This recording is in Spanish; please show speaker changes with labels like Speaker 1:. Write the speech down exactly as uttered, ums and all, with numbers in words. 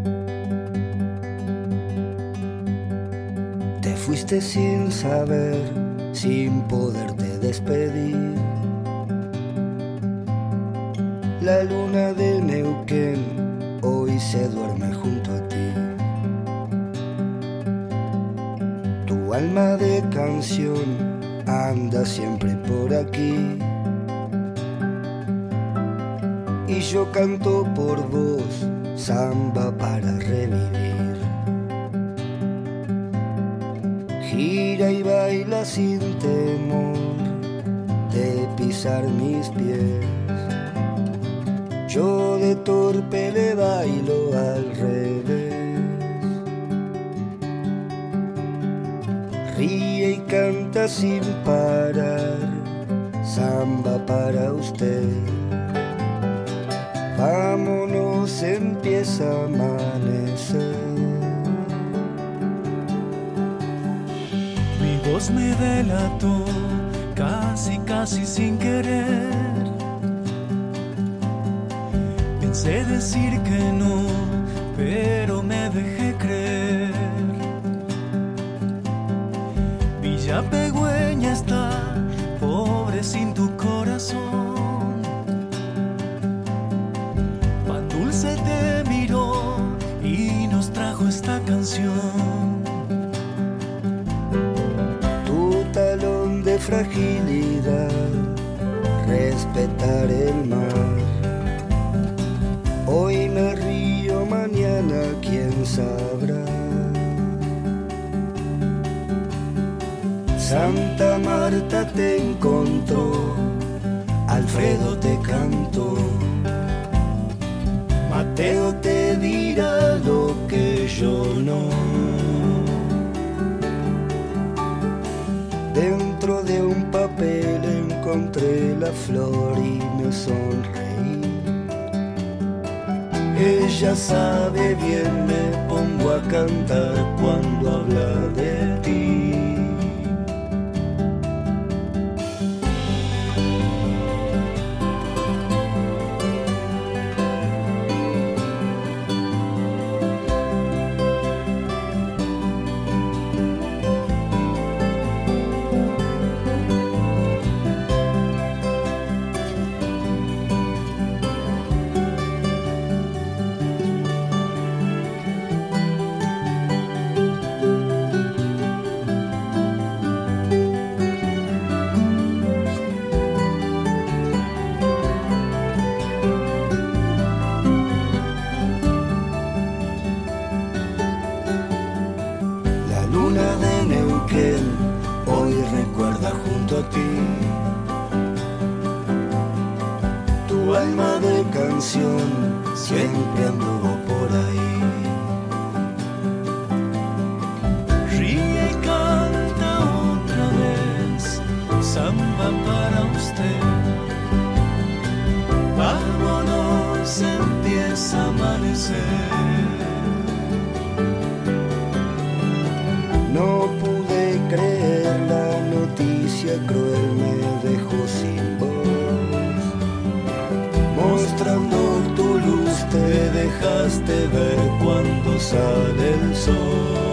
Speaker 1: Te fuiste sin saber, sin poderte despedir. La luna de Neuquén hoy se duerme junto a ti. Tu alma de canción anda siempre por aquí. Y yo canto por vos, samba para revivir. Gira y baila sin temor de pisar mis pies. Yo de torpe le bailo al revés. Ríe y canta sin parar, samba para usted. Vámonos, empieza a amanecer.
Speaker 2: Mi voz me delató, casi, casi sin querer. Pensé decir que no, pero me dejé creer. Villa Pegüeña está, pobre sin tu corazón. Dulce te miró y nos trajo esta canción.
Speaker 1: Tu talón de fragilidad, respetar el mar. Hoy me río, mañana quién sabrá. Santa Marta te encontró, Alfredo te cantó. Mateo te dirá lo que yo no. Dentro de un papel encontré la flor y me sonreí. Ella sabe bien, me pongo a cantar cuando habla de ti. Hoy recuerda junto a ti. Tu alma de canción siempre anduvo por ahí.
Speaker 2: Ríe y canta otra vez, samba para usted. Vámonos, empieza a amanecer.
Speaker 1: No pude creer, la noticia cruel me dejó sin voz. Mostrando tu luz te dejaste ver cuando sale el sol.